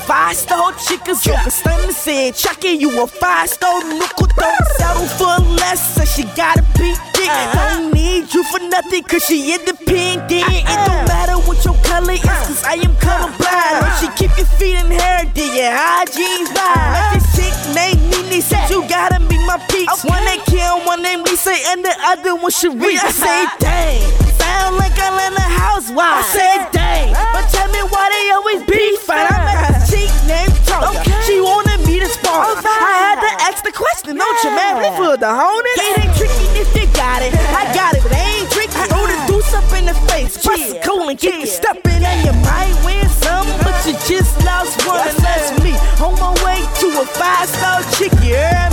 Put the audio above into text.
5-star chicken, so stunning said, Chucky, you a 5-star nickel. Don't settle for less, so she gotta be thick. Don't need you for nothing, cause she independent. It don't matter what your color is, cause I am colorblind. When she keep your feet in hair, then your hygiene's fine. Like this chick named Nene said, you gotta be my peach. One named Kim, one named Lisa, and the other one Cherie. I say, dang, sound like Atlanta housewife. I said, dang, but tell me why they always beefing. I met this chick named Toya. She wanted me to spark. I had to ask the question, don't you, man? We for the honest. It ain't tricky if you got it. I got it, but it ain't tricky. Throw the deuce up in the face. Bust it cool and kick it, step in, and you might win some, but you just lost one, and that's me. On my way to a 5-star chick, yeah.